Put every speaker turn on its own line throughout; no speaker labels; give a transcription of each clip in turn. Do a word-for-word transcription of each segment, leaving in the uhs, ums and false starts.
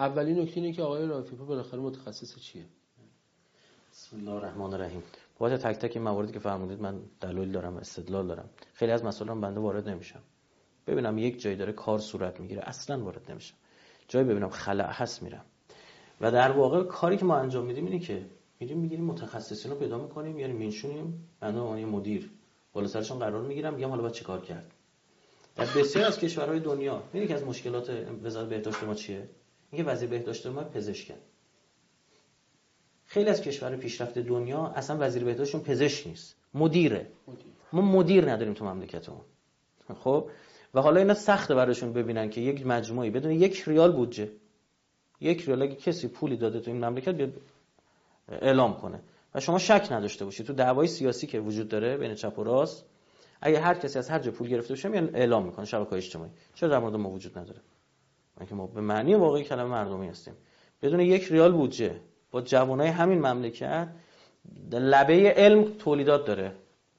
اولین نکته اینه که آقای رائفی پور بالاخره متخصص چیه؟
بسم الله الرحمن الرحیم. بابت تک تک این مواردی که فرمودید من دلایل دارم، استدلال دارم. خیلی از مسائل بنده وارد نمیشم. ببینم یک جایی داره کار صورت میگیره اصلا وارد نمیشم. جایی ببینم خلأ هست میرم. و در واقع کاری که ما انجام میدیم اینه که میریم میگیریم متخصصین رو پیدا میکنیم، یعنی مینشونیم، بنده عنوان مدیر بالا سرشون قرار میگیرم، میگم حالا باید چیکار کرد. در بسیار از کشورهای دنیا می‌بینید که از مشکلات وزارت بهداشت ما چیه؟ اینکه وزیر بهداشت ما پزشکه. خیلی از کشورهای پیشرفته دنیا اصلا وزیر بهداشتشون پزشک نیست، مدیره. مدیر. ما مدیر نداریم تو مملکتمون. خب و حالا اینا سخته براشون ببینن که یک مجموعی بدون یک ریال بودجه، یک ریال اگه کسی پولی داده تو این مملکت بیاد اعلام کنه و شما شک نداشته باشید تو دعوای سیاسی که وجود داره بین چپ و راست، اگه هر کسی از هر جا پول گرفته باشه میان اعلام میکنه شبکه‌های اجتماعی. چرا در مورد ما وجود نداره؟ اینکه ما به معنی واقعی کلمه مردمی هستیم. بدون یک ریال بودجه با جوانای همین مملکت لبه علم تولیدات داره.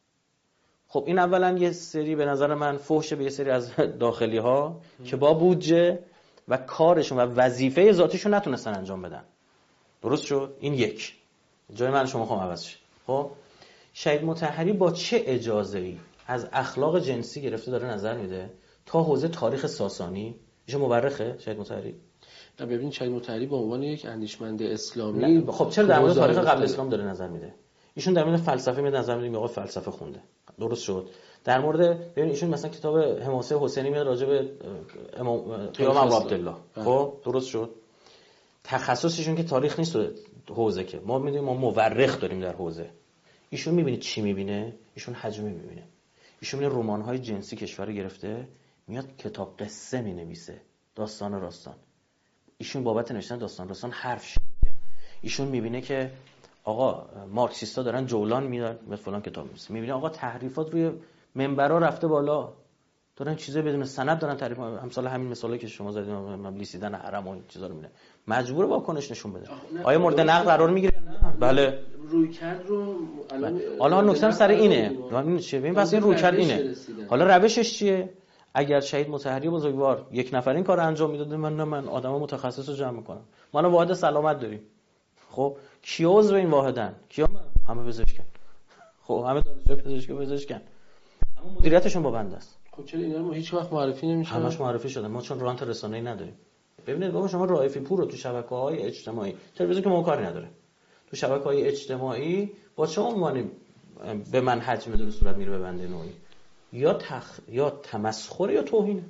خب این اولا یه سری به نظر من فحش به یه سری از داخلی ها که با بودجه و کارشون و وظیفه ذاتیشون نتونستن انجام بدن. درست شد؟ این یک. جای من شما خواهم عوض شه. خب شهید مطهری با چه اجازه‌ای از اخلاق جنسی گرفته داره نظر میده تا حوزه تاریخ ساسانی؟ ایشون مورخه شهید مطهری؟
نه ببین شهید مطهری به عنوان یک اندیشمند اسلامی
خب چرا در مورد تاریخ قبل اسلام داره نظر میده؟ ایشون در مورد فلسفه میاد نظر میده، آقا فلسفه خونده. درست شد. در مورد ببین ایشون مثلا کتاب حماسه حسینی میاد راجع به امام قیام ابو عبدالله. خب درست شد. تخصصشون که تاریخ نیست حوزه که ما میدونیم ما مورخ داریم در حوزه. ایشون میبینید چی میبینه؟ ایشون حجمی میبینه. ایشون میبینه رمان‌های جنسی کشور گرفته میاد کتاب قصه مینویسه، داستان راستان. ایشون بابت نوشتن داستان راستان حرف شنیده. ایشون میبینه که آقا مارکسیستا دارن جولان میدن به فلان کتاب می‌نویسه. میبینه آقا تحریفات روی منبرها رفته بالا. دارن چیزای بدون سند دارن تعریف می‌کنن. همسال همین مثالی که شما زدید مبلیسیدن حرم و این چیزا رو می‌بینه. مجبور واکنش نشون بده. آیا مورد نقد قرار میگیره؟ بله.
روی کرد رو
الان حالا نکته سر اینه. ببین چیه؟ ببین پس این روی کرد اینه. حالا روشش چیه؟ اگر شهید مطهری بزرگوار یک نفر این کارو انجام میداده، من نه من آدم متخصص رو جمع میکنم. ما الان واحد سلامت داریم. خب کی عضو این واحدن؟ کیا؟ همه پزشکن. خب همه دانشجو پزشک و پزشکن. اما مدیریتشون با بنده است.
خب چرا اینا رو ما هیچ وقت معرفی نمیشه؟
همش معرفی شده. ما چون رانت رسانه‌ای نداریم. ببینید بابا شما رائفی پور رو تو شبکه‌های اجتماعی، تلویزیون که ما کاری نداره. تو شبکه‌های اجتماعی با چه عنوانی به من حجم در صورت میره به بنده نوعی؟ یا تخ... یا تمسخر یا توهین.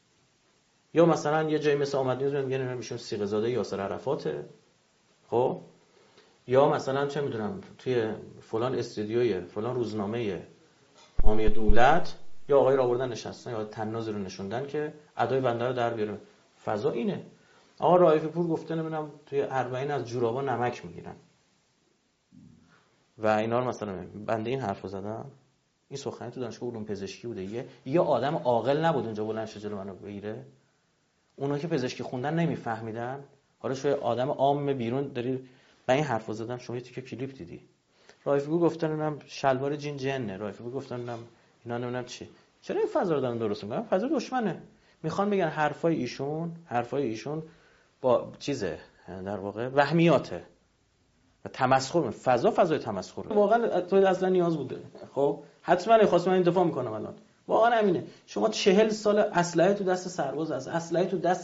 یا مثلا یه جایی مثل آمدین میگن اینا میشون صیغه زاده یاسر عرفاته. خب یا مثلا چه میدونم توی فلان استودیوی فلان روزنامه حامی دولت یا آقای را آوردن نشستن یا تناظر رو نشوندن که ادای بنده رو در بیاره. فضا اینه. آقا رائفی پور گفته نمیدونم توی اربعین از جورابا نمک میگیرن و اینا رو مثلا بنده این حرفو زدم. این سخنرانی تو دانشگاه علوم پزشکی بوده. یه یه آدم عاقل نبود اونجا بلند شه جلو منو بگیره. اونا که پزشکی خوندن نمیفهمیدن. حالا شوی آدم عام بیرون داری با این حرفو زدن. شما یه تیکه کلیپ دیدی. رائفی پور گفتن اونم شلوار جین جنه. رائفی پور گفتن اونم اینا نمیدونم چی. چرا این فضا رو دارن درست میکنن؟ فضا دشمنه. میخوان بگن حرفای ایشون، حرفای ایشون با چیزه در واقع وهمیاته. و تمسخر فضا فضای تمسخر واقعا تو اصلا نیاز بوده. خب حتما خواستم این دفاع میکنم الان واقعا همینه. شما چهل سال اسلحه تو دست سرباز است، اسلحه تو دست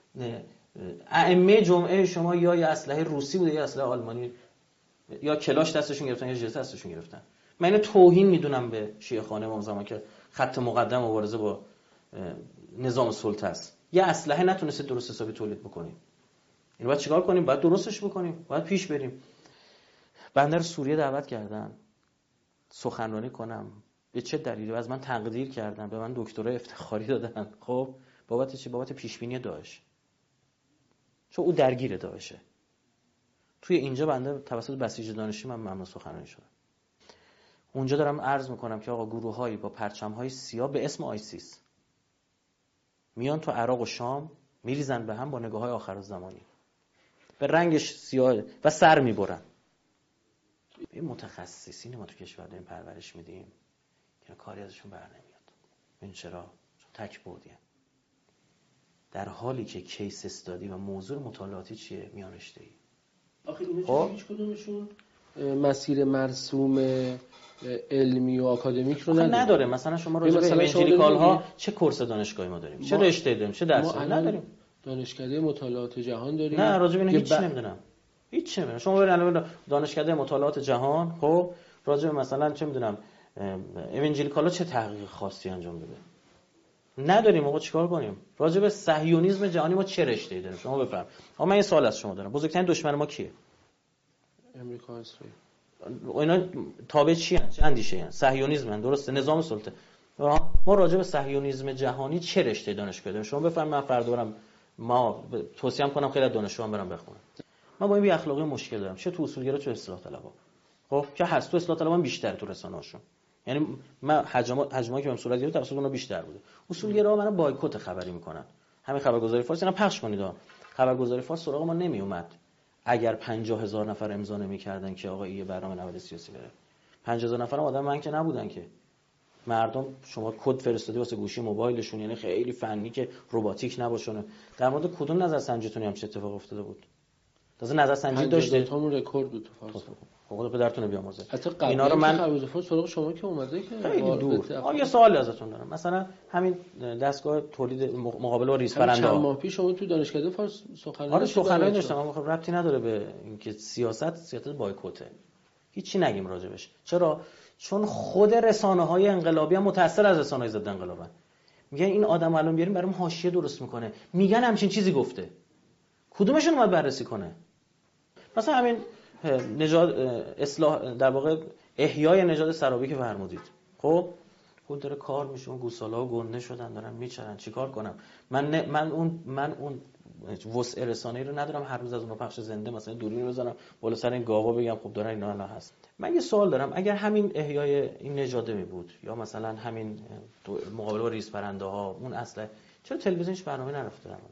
ائمه جمعه شما یا یا اسلحه روسی بوده یا اسلحه آلمانی یا کلاش دستشون گرفتن یا ژس دستشون گرفتن. من اینو توهین میدونم به شیعه خانه امام زمان که خط مقدم مبارزه با نظام سلطه است. یه اسلحه نتونستید درست حسابی تولید بکنید. اینو باید چیکار کنیم؟ باید درستش بکنیم، باید پیش بریم. بنده رو سوریه دعوت کردن سخنرانی کنم. به چه دلیلی؟ از من تقدیر کردن، به من دکترای افتخاری دادن. خب بابت چی؟ بابت پیش بینی داعش. چون او درگیر داعشه. توی اینجا بنده توسط بسیج دانشی من ممنوع سخنرانی شدم. اونجا دارم عرض میکنم که آقا گروه‌هایی با پرچم‌های سیاه به اسم آیسیس میان تو عراق و شام میریزن به هم با نگاه‌های آخرالزمانی. به رنگش سیاه و سر میبرن. این متخصصین ما تو کشور داریم پرورش میدیم که کاری ازشون بر نمیاد. این چرا؟ چون تک بودیه. در حالی که کیس استادی و موضوع مطالعاتی چیه؟ میان رشته‌ای.
آخه اینا چه هیچ کدومشون مسیر مرسوم علمی و آکادمیک رو نداره.
نداره. مثلا شما راجع به ایوانجلیکال ها چه کورس دانشگاهی ما داریم؟ چه رشته‌ای داریم؟ چه درسی نداریم؟
دانشکده مطالعات جهان داریم.
نه راجع به اینا هیچ ب... نمیدونم. هیچ نمیدونم. شما برید الان دانشکده مطالعات جهان، خب راجع به مثلا چه میدونم ایوانجلیکال ها چه تحقیق خاصی انجام بده؟ نداریم. آقا چیکار کنیم؟ راجع به صهیونیسم جهانی ما چه رشته‌ای داریم؟ شما بفرم. آقا من یه سوال از شما دارم. بزرگترین دشمن ما کیه؟
امریکا و اسرائیل.
اینا تابع چی هستن؟ چه اندیشه هستن؟ صهیونیسم، درسته؟ نظام سلطه. ما راجع به صهیونیسم جهانی چه رشته دانشگاهی داریم؟ شما بفرمایید. من فردا برم ما توصیه کنم خیلی از دانشجوام برام بخونن. من با این بی اخلاقی مشکل دارم، چه تو اصولگرا چه اصلاح طلبا. خب که هست تو اصلاح طلبا بیشتر تو رسانه‌هاشون. یعنی من حجم حجمایی که من صورت گرفت توسط اونها بیشتر بوده. اصولگرا منو بایکوت خبری میکنن. همین خبرگزاری فارس اینا پخش کنید. خبرگزاری فارس سراغ ما نمی اومد. اگر پنجاه هزار نفر امضا نمی‌کردن که آقا این برنامه نود سیاسی بره. پنجاه هزار نفر آدم من که نبودن که. مردم شما کد فرستادی واسه گوشی موبایلشون، یعنی خیلی فنی که رباتیک نباشه. در مورد کدوم نظرسنجیتون هم چه اتفاق افتاده بود؟ تازه نظرسنجی داشته
تامون رکورد بود تو فارس.
خدا پدرتون بیامرزه.
اینا رو من خبرگزاری فارس سراغ شما که اومده که
خیلی دور. آ یه سوالی ازتون دارم. مثلا همین دستگاه تولید مقابله با ریز پرنده
چند ماه پیش شما تو دانشکده فارس سخنرانی
آره سخنرانی داشتم. اما خب ربطی نداره به اینکه سیاست سیاست بایکوته. هیچی نگیم راجبش. چرا؟ چون خود رسانه‌های انقلابی هم متأثر از رسانه‌های ضد انقلابن. میگن این آدم الان بیاریم برام حاشیه درست میکنه. میگن همچین چیزی گفته. کدومشون اومد بررسی کنه؟ مثلا همین نژاد اصلاح در واقع احیای نژاد سرابی که فرمودید. خب خود داره کار میشه، اون گوسالا و گنده شدن دارن میچرن، چیکار کنم؟ من نه من اون من اون وسع رسانه‌ای رو ندارم هر روز از اون رو پخش زنده مثلا دوربین بزنم بالا سر این گاوا بگم خب دارن اینا الان هست. من یه سوال دارم. اگر همین احیای این نژاده می بود یا مثلا همین مقابله با ریز پرنده ها اون اصله، چرا تلویزیونش برنامه نرفته درمونه؟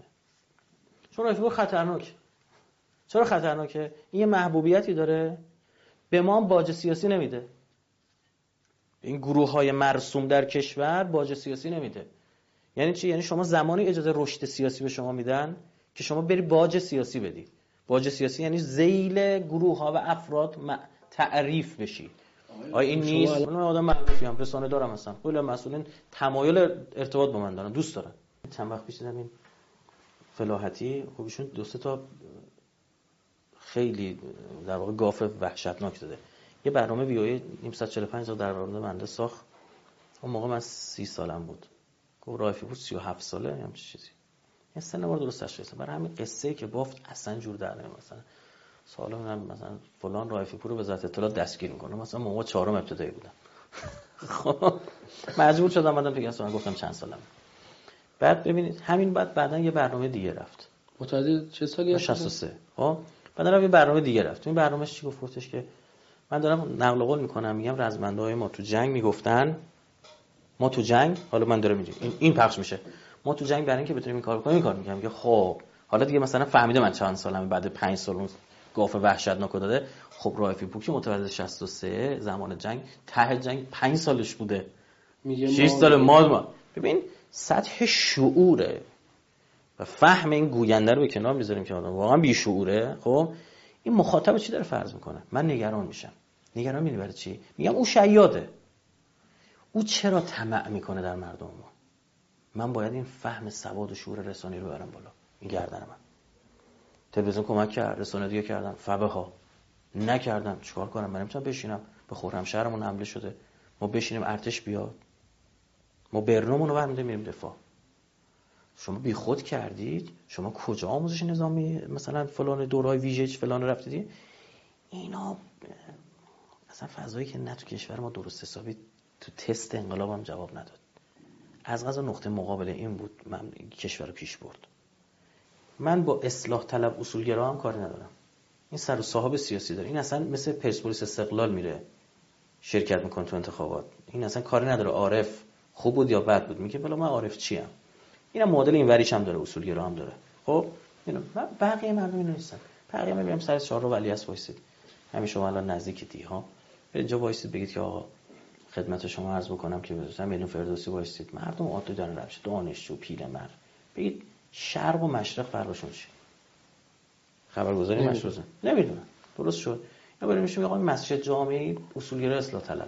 چون رفیق خطرناک. چرا خطرناکه؟ این یه محبوبیتی داره، به ما باج سیاسی نمیده. این گروه‌های مرسوم در کشور باج سیاسی نمیده. یعنی چی؟ یعنی شما زمانی اجازه رشد سیاسی به شما میدن که شما بری باج سیاسی بدی. باج سیاسی یعنی ذیل گروه‌ها و افراد تعریف بشی. آیا این نیست؟ من آدم معروفی ام، رسانه دارم مثلا. کل مسئولین تمایل ارتباط با من دارن، دوست دارن. چند وقت پیش دیدم این فلاحتی خب ایشون دو سه تا خیلی در واقع گاف وحشتناک داده. یه برنامه ویوی نیم صد و چهل و پنج تا در مورد بنده ساخت. اون موقع من سی سالم بود. گفت رایفی بود سی و هفت ساله هم چه چیزی. این سن ما درست تشخیص. برای همین قصه‌ای که بافت اصلا جور در نمیاد. مثلا سوال من مثلا فلان رایفی پور رو وزارت اطلاعات دستگیر میکنه. مثلا موقع چهارم ابتدایی بودم. خب مجبور شدم بعدم دیگه اصلا گفتم چند سالم. بعد ببینید همین بعد بعدن یه برنامه دیگه رفت.
متولد چه سالی هست؟
شصت و سه. خب بعدن یه برنامه دیگه رفت. این برنامه‌اش چی گفت؟ گفتش که من دارم نقل قول میکنم، میگم رزمنده‌های ما تو جنگ میگفتن ما تو جنگ، حالا من دارم میگم این این پخش میشه، ما تو جنگ برای اینکه بتونیم این کارو کنیم این کار میگم که خب حالا دیگه مثلا فهمیده من چند سالمه بعد پنج سال اون گاف وحشتناک داده. خب رایفی پور که متولد شصت و سه زمان جنگ ته جنگ پنج سالش بوده، میگه شش سال ما ما ببین سطح شعوره و فهم این گوینده رو به کنار میذاریم که آدم واقعا بی شعوره. خب این مخاطب چی داره فرض میکنه؟ من نگران میشم. نگران میبینی برای چی؟ میگم او شیاده. او چرا طمع میکنه در مردم ما؟ من باید این فهم سواد و شعور رسانه‌ای رو برم بالا. این گردن من. تلویزیون کمک کرد، رسانه دیگه کردن، فبه ها نکردن. چیکار کنم؟ من نمیتونم بشینم به خرمشهرمون حمله شده ما بشینیم ارتش بیاد، ما برنامه‌مون رو برمی‌داریم میریم دفاع. شما بیخود کردید. شما کجا آموزش نظامی مثلا فلان دورهای ویژه فلان رفتید؟ اینا اصلا فضایی که نه تو کشور ما درست حسابی تو تست انقلاب هم جواب نداد. از قضا نقطه مقابل این بود من کشور رو پیش برد. من با اصلاح طلب اصولگرا هم کاری ندارم. این سر و صاحب سیاسی داره. این اصلا مثل پرسپولیس استقلال میره شرکت میکنه تو انتخابات. این اصلا کاری نداره عارف خوب بود یا بد بود، میگه بلا من عارف چیم. اینم معادل این وریش هم داره، اصولگرا هم داره. خب اینو بقیه مردم اینو نیستن. بقیه میگم سر چهارراه ولیعصر وایسید. همین شما الان نزدیک دی ها اینجا وایسید بگید که آقا خدمت شما عرض بکنم که مثلا میدون فردوسی وایسید، مردم عادی دارن روش دانشجو پیرمرد، بگید شرق و مشرق فرقشون چیه؟ خبرگزاری مشروطه نمیدونن. درست شد. یا بریم میشه میگم مسجد جامعی اصولگرا اصلاح طلبه.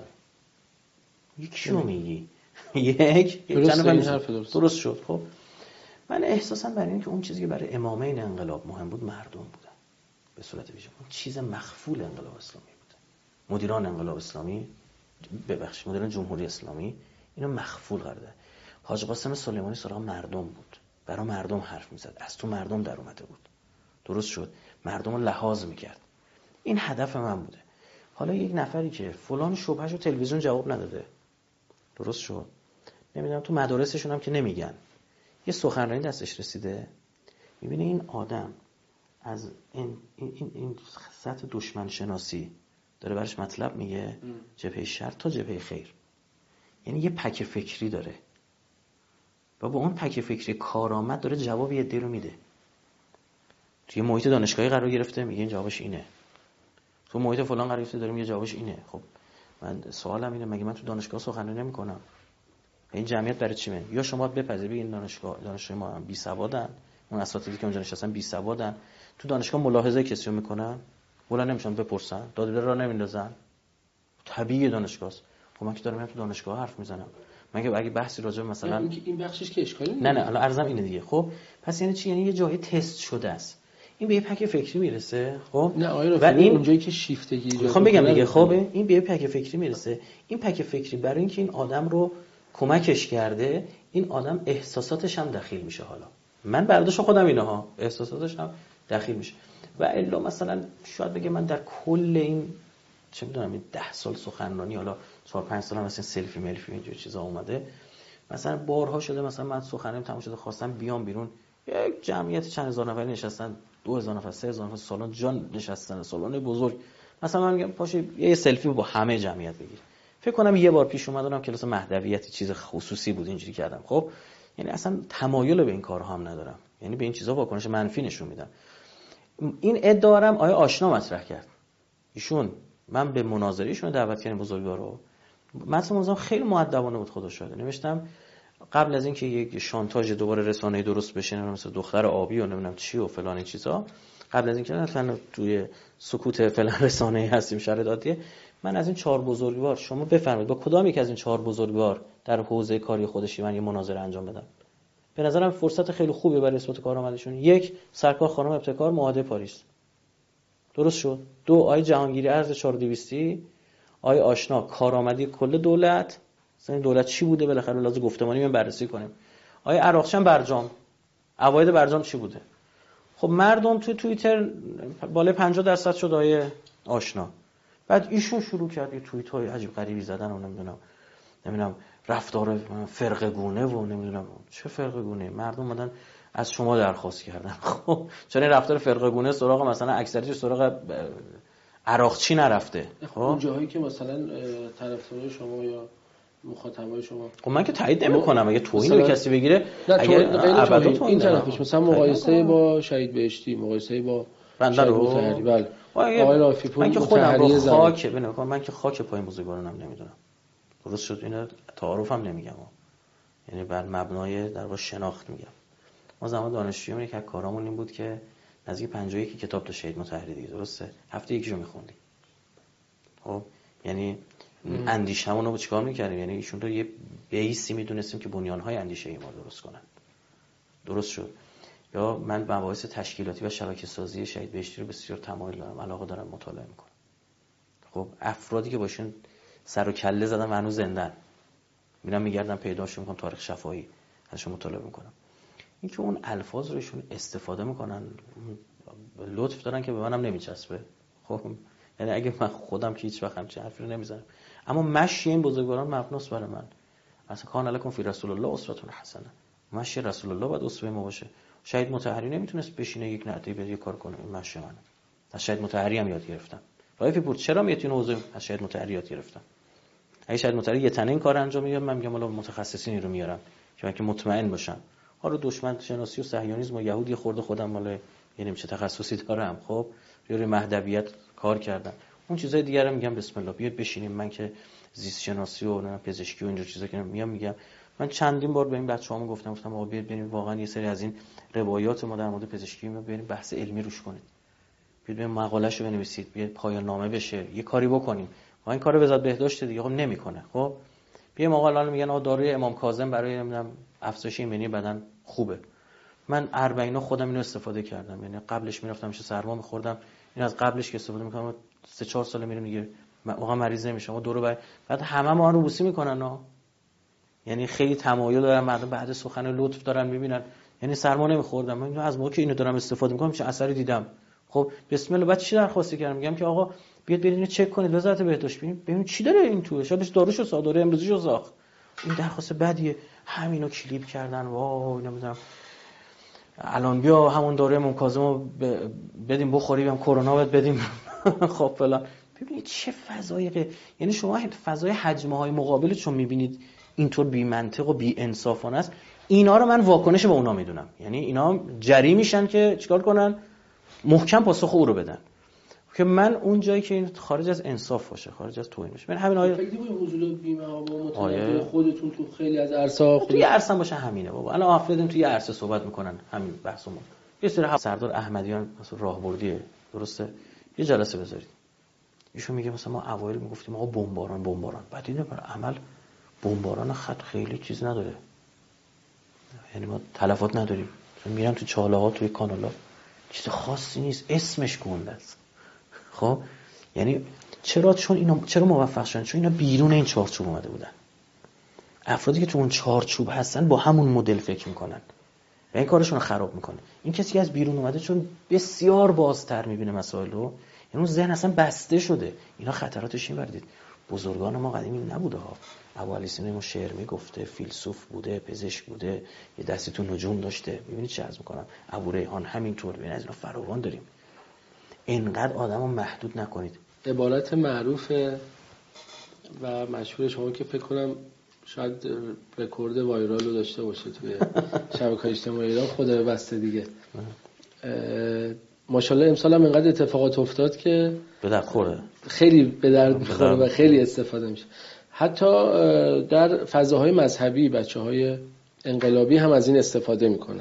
یکیو میگی یک
درست این حرف درست.
درست شد. خب من احساسم برای این که اون چیزی که برای امامین انقلاب مهم بود مردم بودن به صورت ویژه. اون چیز مخفول انقلاب اسلامی بود. مدیران انقلاب اسلامی ببخشید مدیران جمهوری اسلامی اینو مخفول قرار داد. حاج قاسم سلیمانی سراغ مردم بود. برای مردم حرف میزد. از تو مردم در اومده بود. درست شد. مردم رو لحاظ میکرد. این هدف من بوده. حالا یک نفری که فلان شبههشو تلویزیون جواب نداده. درست شد. نمیدونم تو مدارسشون هم که نمیگن. یه سخنرانی دستش رسیده. میبینه این آدم از این این این, این سطح دشمن شناسی داره برش مطلب میگه، جبهه شر تا جبهه خیر. یعنی یه پک فکری داره. و با اون پک فکری کارآمد داره جواب یه دی رو میده. توی محیط دانشگاهی قرار گرفته میگه این جوابش اینه. تو محیط فلان قرار گرفته داره میگه جوابش اینه. خب من سوالم اینه مگه من تو دانشگاه سخنرانی نمی‌کنم؟ این جمعیت برای چی من؟ یا شما بپذیرید این دانشگاه دانشجوی ما هم بی سوادن، اون اساتیدی که اونجا نشستن بی سوادن، تو دانشگاه ملاحظه کسی رو میکنن؟ ولا نمیشن بپرسن؟ داد بیدار را نمیندازن؟ طبیعی دانشگاهست. خب من که دارم تو دانشگاه حرف میزنم. من که اگه بحثی راجع به مثلا
این این بخشش که اشکالی
نه نه الان عرضم اینه دیگه. خب پس یعنی چی؟ یعنی یه جایی تست شده است. این به یه پک فکری میرسه. خب
نه آقای رفیقی این اونجایی که شیفتگی ایجاد
میخوام بگم دیگه. خب این به یه پک فکری میرسه. این پک فکری برای اینکه این آدم رو کمکش کرده، این آدم احساساتش هم دخیل میشه. حالا من برداشت خودم اینه ها، احساساتش هم دخیل میشه. و الا مثلا شاید بگم من در کل این چه میدونم این ده سال سخنرانی، حالا چهار پنج سال هم مثلا سلفی ملفی اینجور چیزا اومده، مثلا بارها شده مثلا من سخنرانیم تموم شده خواستم بیام بیرون، یک جمعیت چند هزار نفری نشستن، دو هزار نفر سه هزار نفر سالن جان نشستن، سالن بزرگ، مثلا من میگم پاشه یه سلفی با همه جمعیت بگیر. فکر کنم یه بار پیش اومدم کلاس مهدویتی چیز خصوصی بود اینجوری کردم. خب یعنی اصلا تمایل به این کارها هم ندارم، یعنی به این چیزا واکنش منفی نشون میدم. این ادعارم آیا آشنا مطرح کرد ایشون، من به مناظره ایشون دعوت کردم بزرگوارو، متن موضوع خیلی مؤدبانه بود خدا شاهده. نوشتم قبل از اینکه یک شانتاژ دوباره رسانه‌ای درست بشه، مثلا دختر آبی و نمیدونم چی و فلان چیزا، قبل از اینکه مثلا توی سکوت فلان رسانه‌ای هستیم شرایطیه، من از این چهار بزرگوار شما بفرمایید با کدام یک از این چهار بزرگوار در حوزه کاری خودشی من یه مناظره انجام بدم. به نظرم فرصت خیلی خوبی برای اثبات کارآمدیشون. یک، سرکار خانم ابتکار معاهده پاریس. درست شد. دو، آی جهانگیری ارز چهار و دویست، آی آشنا کارآمدی کل دولت، مثلا دولت چی بوده بالاخره لازم گفتمانی من بررسی کنیم. آی عراقچی برجام، عواید برجام چی بوده؟ خب مردم تو توییتر بالای پنجاه درصد شد آی آشنا. بعد ایشون شروع کرد یه توییت های عجیب غریبی زدن و نمیدونم نمیدونم رفتار فرقه گونه و نمیدونم چه فرقه گونه. مردم اومدن از شما درخواست کردن. خب چون این رفتار فرقه گونه سراغ مثلا اکثریتش سراغ عراقچی نرفته.
خب اون جاهایی که مثلا طرفدار شما یا مخاطبای شما،
خب من که تایید نمی‌کنم اگه توهین به کسی بگیره،
اگه ابدا این طرفش مثلا مقایسه با شهید بهشتی، مقایسه با
بنده رو
متحری، بله
آقای رافی پور، من که خودم رو خاک بنوام، من که خاک پای بزرگوارانم نمیدونم. درست شد. اینا تعارفم نمیگم، یعنی بر مبنای در واقع شناخت میگم. ما زمان دانشجویی یک از کارامون این بود که نزدیک پنجاه و یک کتاب تا شهید مطهری دیگه، درسته، هفته یکیشو می‌خوندیم. خب یعنی اندیشه‌مون رو چیکار می‌کردیم؟ یعنی ایشون رو یه بیسی می‌دونستیم که بنیان‌های اندیشه ما درست کنن. درست شد. یا من مباحث تشکیلاتی و شبکه‌سازی شهید بهشتی رو بسیار تمایل دارم، علاقه دارم، مطالعه می‌کنم. خب افرادی که باشون سر و کله زدن و هنوز زندن، میرم میگردم پیداشون می‌کنم، تاریخ شفاهی ازشون مطالعه می‌کنم. اینکه اون الفاظ رو ایشون استفاده می‌کنن، لطف دارن که به منم نمیچسبه. خب یعنی اگه من خودم که هیچ وقت همچین حرفی رو نمیزنم، اما مشی این بزرگواران مبناست برای من. اصلا کان علیکم فی رسول الله اسوه حسنه، مشی رسول الله باید اسوه ما باشه. شهید مطهری نمیتونست بشینه یک نعتی به یه کار کنه، این مشی منه. از شهید مطهری هم یاد گرفتم. رافی پور چرا میتونه حوزه از شهید مطهری یاد گرفتم؟ اگه شهید مطهری یه تنه این کار انجام میده، من میگم والا متخصصینی رو میارم که من که مطمئن باشم. حالا دشمن شناسی و صهیونیسم و یهودی خورده خودم مال یعنی چه تخصصی دارم. خب روی مهدویت کار کردم، اون چیزای دیگه رو میگم بسم الله بیاد بشینیم. من که زیست شناسی و نه پزشکی و اینجور چیزا که میام میگم من چندین بار به این بچه‌هام گفتم گفتم آقا بیاید بریم واقعا یه سری از این روایات ما در مورد پزشکی رو بریم بحث علمی روش کنیم، بیاید بریم مقاله‌شو بنویسید، بیاید پایان نامه بشه، یه کاری بکنیم. ما این کارو وزارت بهداشت دیگه خب نمیکنه. خب بیایم آقا الان میگن آقا داروی امام کاظم برای نمیدونم افزایش ایمنی بدن خوبه. من اربعینا خودم اینو استفاده کردم، یعنی قبلش میرفتم میشه سرما می‌خوردم، این از قبلش که استفاده می‌کنم سه چهار سال میرم دیگه واقعا مریض نمیشم. و دورو بعد بعد همه ما رو بوسی میکنن ها، یعنی خیلی تمایل دارن مردم بعد سخن لطف دارن میبینن، یعنی سرما نمیخوردم من از موقعی که اینو دارم استفاده میکنم چه اثری دیدم. خب بسم الله بعد چی درخواستی کردم؟ میگم که آقا بیاد برید اینو چک کنید وزارت بهداشت ببین ببین چی داره این توه، شاید داروشو صادره امروزیشو ساخت. این درخواست بدیه، همینو کلیپ کردن وای نمیدونم الان بیا همون داروی منکازمو بدیم بخوری هم کرونا بهت بدیم خب فلان. ببینید چه فضایی غ... یعنی شما فضای حجمه های مقابلت چون میبینید اینطور بی منطق و بی انصافانه است، اینا رو من واکنش به اونا میدونم. یعنی اینا جری میشن که چیکار کنن؟ محکم پاسخ او رو بدن. که من اون جایی که این خارج از انصاف باشه، خارج از توهین باشه. من همین آیه
فکر کنم حضور بیمه ها با متنوع خودتون تو خیلی از عرصه‌ها
توی عرصه باشه همینه بابا. الان افرادیم توی عرصه صحبت میکنن همین بحثمون. یه سری سردار احمدیان مثلا راهبردیه درسته، یه جلسه بذارید ایشون میگه مثلا ما اوایل میگفتیم آقا بمباران بمباران، بعد اینو بر عمل بمباران خط خیلی چیز نداره، یعنی ما تلفات نداریم، چون میرن تو چاله ها توی کانالا چیز خاصی نیست، اسمش گنده است. خب یعنی چرا؟ چون اینا چرا موفق شدن؟ چون اینا بیرون این چارچوب اومده بودن. افرادی که تو اون چارچوب هستن با همون مدل فکر میکنن و این کارشون رو خراب میکنه. این کسی که از بیرون اومده چون بسیار بازتر میبینه مسائل رو، یعنی اون ذهن اصلا بسته شده. اینا خطراتش این وردید. بزرگان ما قدیمی نبوده ها. ابوعلی سینا ما شعر میگفته، فیلسوف بوده، پزشک بوده، یه دستی تو نجوم داشته. ببینید چه عرض میکنم، ابو ریحان همینطور. ببینید از اینا فراوان داریم. اینقدر آدمو محدود نکنید.
عبارت معروفه و مشهور شما که فکر کنم شاید رکورد وایرال رو داشته باشه توی شبکه‌های اجتماعی ایران، خدا بسته دیگه. ماشاءالله امسال هم اینقدر اتفاقات افتاد که
به درد خوره،
خیلی به درد میخوره و خیلی استفاده میشه. حتی در فضاهای مذهبی بچه‌های انقلابی هم از این استفاده میکنن.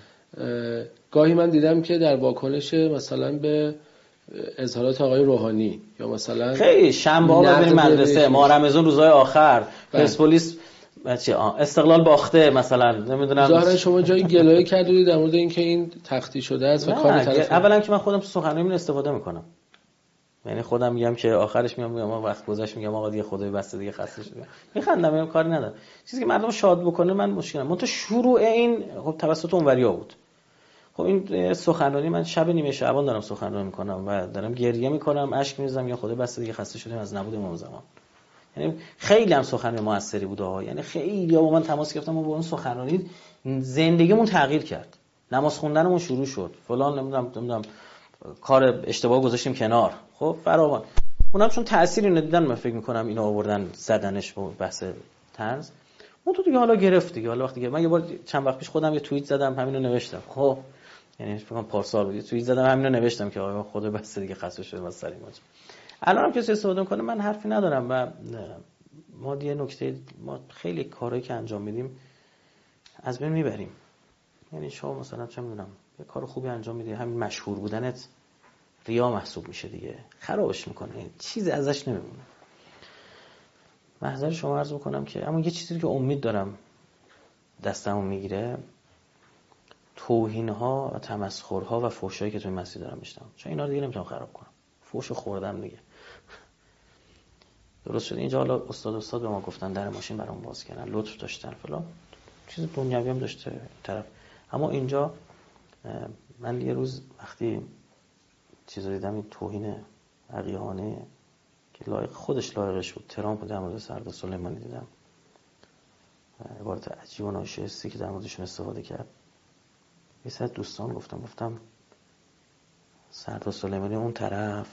گاهی من دیدم که در واکنش مثلا به اظهارات آقای روحانی یا مثلا
خیلی شنبه ها بریم مدرسه، ما رمضان روزهای آخر پرسپولیس بچه استقلال باخته مثلا نمیدونم،
ظاهرا شما جایی گلایه کردید در مورد اینکه این تختی شده است و کار طرف.
اولا که من خودم تو سخنرانی استفاده میکنم، یعنی خودم میگم که آخرش میگم میگم وقت گذشت، میگم آقا دیگه خدای بسته دیگه خسته شدم، میخندم، میگم کاری ندارم. چیزی که مردم شاد بکنه من مشکلم. من تو شروع این خب توسط اونوریا بود. خب این سخنرانی من شب نیمه شعبان دارم سخنرانی میکنم و دارم گریه میکنم، اشک میریزم، یا خدای بسته دیگه خسته شدم از نبود امام زمان. یعنی خیلی هم سخنرانی موثری بود ها، یعنی خیلی با من تماس گرفتم و با اون سخنرانی زندگیمون تغییر کرد. نماز خوندنمون شروع شد، فلان نمیدونم نمیدونم کار اشتباه گذاشتیم کنار. خب فراوان. اونم چون تأثیری ندیدن من فکر میکنم اینا آوردن زدنش با بحث طنز. اون تو دیگه حالا گرفت دیگه. حالا وقتی که من یه بار چند وقت پیش خودم یه توییت زدم همین رو نوشتم. خب یعنی فکر کنم پارسال بود توییت زدم همین رو نوشتم که آقا خدا بس دیگه خسته شده از سری ماج. الان هم کسی استفاده میکنه من حرفی ندارم. و ما دیگه نکته ما خیلی کارهایی که انجام میدیم از بین میبریم. یعنی شما مثلا چه میدونم یه کار خوبی انجام میدی، همین مشهور بودنت ریا محسوب میشه دیگه، خرابش میکنه، چیزی ازش نمیمونه. محضر شما عرض میکنم که اما یه چیزی که امید دارم دستمو میگیره، توهین‌ها و تمسخرها و فحشایی که توی مسجد دارم میشنم، چون اینا رو دیگه نمیتونم خراب کنم. فحش خوردم دیگه. درست شد. اینجا حالا استاد استاد به ما گفتن در ماشین برام باز کردن، لطف داشتن فلان، چیز دنیوی هم داشته طرف. اما اینجا من یه روز وقتی چیزا دیدم این توهین عقیانه که لایق خودش لایقش بود، ترامپ در مورد سردار سلیمانی دیدم، عبارت عجیب و ناشایستی که در موردشون استفاده کرد. یه سری دوستان گفتم گفتم سردار سلیمانی اون طرف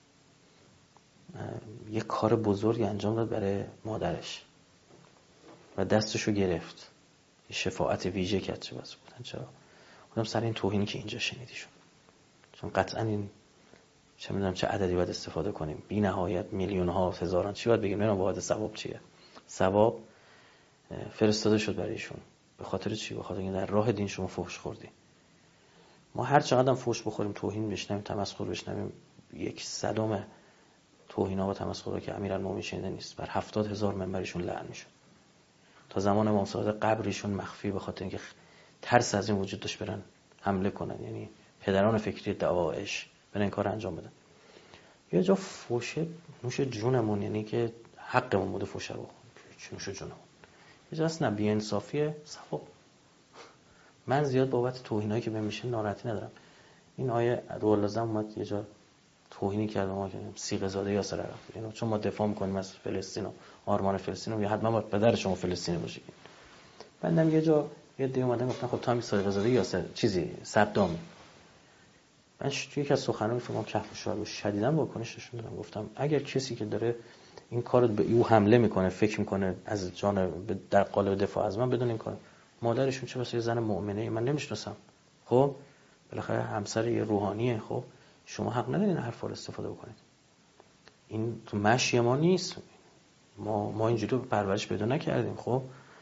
یه کار بزرگی انجام داد برای مادرش و دستشو گرفت، یه شفاعت ویژه کرد. چه بس بودن چرا بودم سر این توهینی که اینجا شنیدیشون، چون قطعا این چه میدونم چه عددی باید استفاده کنیم، بی نهایت میلیون ها هزاران چی باید بگیم، نمیدونم واحد ثواب چیه. ثواب فرستاده شد برایشون. به خاطر چی؟ به خاطر اینکه در راه دین شما فحش خوردی. ما هر چقدر هم فحش بخوریم، توهین بشنویم، تمسخر بشنویم، یک صدام توهینا و تمسخرها که امیرالمومنین شنیده نیست. بر هفتاد هزار منبرشون لعن میشد. تا زمان امام صادق قبرشون مخفی به خاطر اینکه ترس از این وجود داشت برن حمله کنن، یعنی پدران فکری داعش برن این کار انجام بدن. یه جا فوشه نوش جونمون، یعنی که حقمون بوده فوشه رو بخوریم، نوش جونمون. یه جا اصلا بی انصافیه. صفا من زیاد بابت توهینایی که بهم میشه ناراحتی ندارم. این آیه روح الله اومد یه جا توهینی کرد ما که سیغه زاده یاسر عرفات، یعنی چون ما دفاع میکنیم از فلسطین و آرمان فلسطین، یا حتما باید پدر شما فلسطینی باشه. بعدم یه جا یه دی اومدن گفتن خب تو هم سیغه زاده یاسر چیزی صدامی. من توی یکی از سخنرانی فهمیدم کهف و شعر شدیداً واکنش نشون دادم. گفتم اگر کسی که داره این کارو به او حمله میکنه فکر میکنه از جان در قالب دفاع از من، بدون این کار مادرشون چه واسه زن مؤمنه من نمیشناسم. خب بالاخره همسر یه روحانیه. خب شما حق ندارید این حرفا رو استفاده بکنید. این تو مشی ما نیست. ما ما اینجوری پرورش پیدا نکردیم. خب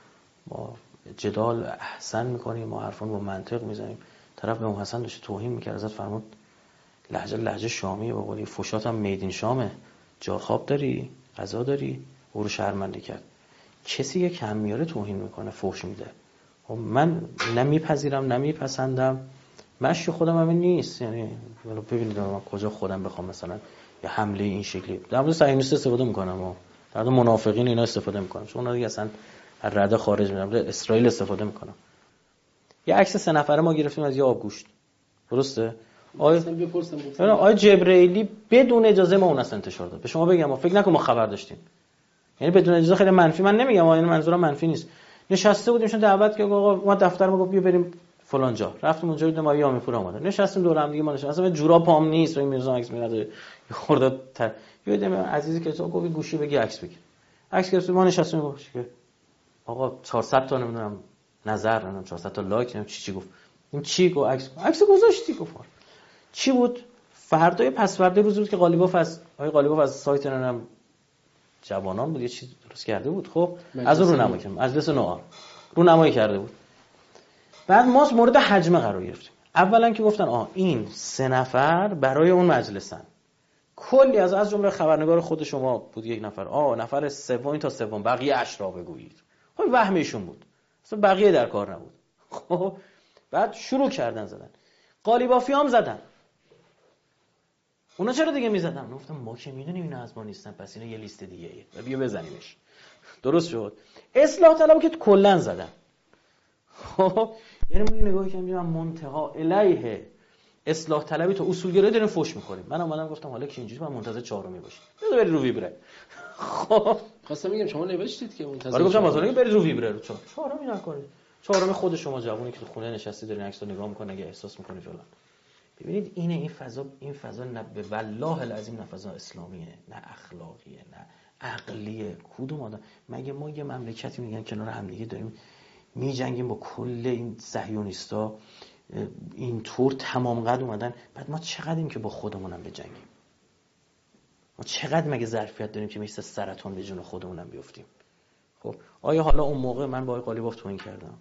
ما جدال احسن میکنیم، ما حرفون با منطق میزنیم. طرف به اون حسن داشت توهین میکرد، ازت فرمود لهجه لهجه شامیه، به قولی فوشات هم میدین شامه، جا خواب داری، غذا داری، او رو شرمنده کرد. کسی که کم میاره توهین میکنه، فوش میده. خب من نمیپذیرم، نمیپسندم. مشی خودم همین نیست. یعنی ببینید من کجا خودم بخوام مثلا یه حمله این شکلی در مورد صهیونیست استفاده میکنم و در مورد منافقین اینا استفاده میکنم، چون اونا دیگه اصلا از رده خارج میشن. اسرائیل استفاده میکنم. یه عکس سه نفره ما گرفتیم از یه آبگوشت، درسته؟ آیا آیا جبرئیلی بدون اجازه ما اون اصلا انتشار داد. به شما بگم ما فکر نکن ما خبر داشتیم. یعنی بدون اجازه خیلی منفی من نمیگم، یعنی منظورم منفی نیست. نشسته بودیم، شون دعوت کرد آقا ما دفتر ما گفت بیا بریم فلان جا. رفتیم اونجا دیدم آقا یامیپور اومده. نشستیم دور هم دیگه، ما نشستیم. اصلا جورا پام نیست و این میرزا عکس میاد. یه خورده تر یادم عزیزی که تو گفت گوشی بگی عکس بگیر. عکس گرفتیم، ما نشستیم گفت که آقا چهارصد تا نمیدونم نظر، نمیدونم چهارصد تا لایک، نمیدونم چی چی گفت. این چی گفت؟ عکس عکس گذاشتی گفت. چی بود؟ فردای پس فردا روز بود که قالیباف از آقای قالیباف از سایت نمیدونم جوانان بود یه چیز درست کرده بود. خب از اون رونمایی کرد، مجلس نوآ رونمایی کرده بود. بعد ما مورد حجمه قرار گرفتیم. اولا که گفتن آ این سه نفر برای اون مجلسن. کلی از از جمله خبرنگار خود شما بود یک نفر، آ نفر سوم تا سوم بقیه اشرا بگویید. خب وهمشون بود، اصلا بقیه در کار نبود. خب بعد شروع کردن زدن، قالیبافی هم زدن. اونا چرا دیگه میزدن؟ گفتم ما که میدونیم اینا از ما نیستن، پس اینا یه لیست دیگه ایه و بیا بزنیمش. درست شد. اصلاح طلب که کلا زدن. خب یعنی ما نگاهی کردیم من منتها الیه اصلاح طلبی تو اصولگرایی داریم فوش می‌خوریم. من اومدم گفتم حالا که اینجوری من منتظر چهارمی باشید. بذار برید رو ویبره. خب
خواستم میگم شما نوشتید که منتظر
آره گفتم مثلا برید رو ویبره رو چهار چهارمی نکنید. چهارمی خود شما جوونی که تو خونه نشستی دارین عکسو نگاه می‌کنین اگه احساس می‌کنید فلان. ببینید اینه این فضا این فضا نه به والله العظیم نه فضا اسلامیه، نه اخلاقیه، نه عقلیه. کدوم آدم مگه ما یه مملکتی میگن کنار هم دیگه داریم میجنگیم با کل این صهیونیستا اینطور تمام قد اومدن، بعد ما چقدریم که با خودمونم بجنگیم؟ ما چقدر مگه ظرفیت داریم که مثل سرطان به جون خودمونم بیفتیم؟ خب آیا حالا اون موقع من با آقای قالیباف توهین کردم؟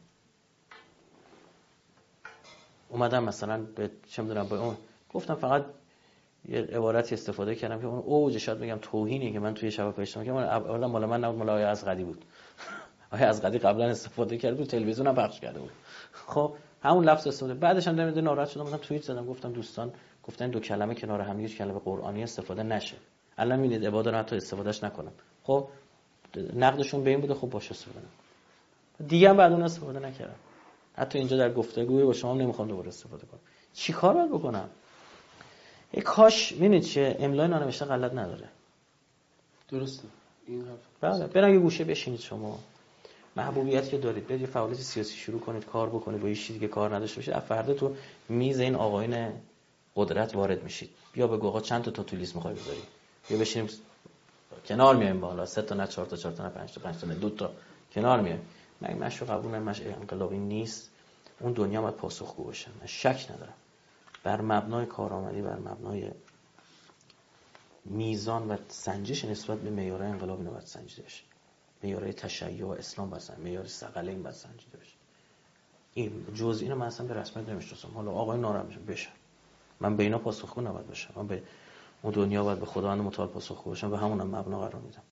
اومدم مثلا به چه میدونم با اون گفتم فقط یه عبارتی استفاده کردم که اون اوج شاید بگم توهینی که من توی شبکه اجتماعی که من اولا مال من نبود، مال آقای ازغدی بود. آقای ازغدی قبلا استفاده کرده بود، تلویزیون هم پخش کرده بود. خب همون لفظ استفاده. بعدش هم نمیدونم ناراحت شدم، من توییت زدم گفتم دوستان گفتن دو کلمه کنار هم یک کلمه قرآنی استفاده نشه. الان میبینید عباده رو حتی استفادهش نکنم. خب نقدشون به این بوده، خب باشه استفاده نکنم. دیگه هم بعد اون استفاده نکردم. حتی اینجا در گفتگوی با شما نمیخوام دوباره استفاده کنم. چی کار باید بکنم؟ یک کاش ببینید چه املای نانوشته غلط نداره.
درسته. این حرف.
بله، برای یه گوشه بشینید شما. محبوبیت که دارید، برید فعالیت سیاسی شروع کنید، کار بکنید، با هیچ چیزی که کار نداشته باشید. از فردا تو میز این آقایون قدرت وارد میشید. بیا بگو آقا چند تا توتولیسم میخوای بذاری؟ بیا بشینیم کنار میایم بالا، سه تا نه چهار تا چهار تا نه پنج تا پنج تا نه دو تا کنار میایم. من مشو قبول نمی‌کنم، مش انقلابی نیست. اون دنیا باید پاسخگو باشه. من شک ندارم. بر مبنای کارآمدی، بر مبنای میزان و سنجش نسبت به معیارهای انقلابی نباید سنجیده بشه. معیار تشیع و اسلام بسن، معیار ثقلین بسن سنجیده بشه. این جزء اینو من اصلا به رسمیت نمیشناسم. حالا آقای نارم بشه، من به اینا پاسخگو نباید باشم، من به اون دنیا باید به خداوند متعال پاسخگو باشم و همونم مبنا قرار میدم.